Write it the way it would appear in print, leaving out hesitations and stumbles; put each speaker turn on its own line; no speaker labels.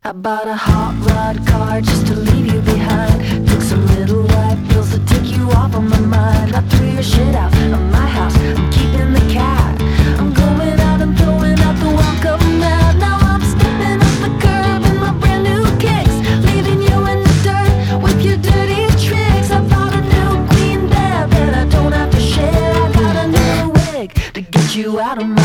I bought a hot rod car just to leave you behind. Took some little white pills to take you off of my mind. I threw your shit out of my house, I'm keeping the cat. I'm going out and throwing out the welcome mat. Now I'm stepping off the curb in my brand new kicks, leaving you in the dirt with your dirty tricks. I bought a new queen bed that I don't have to share. I got a new wig to get you out of my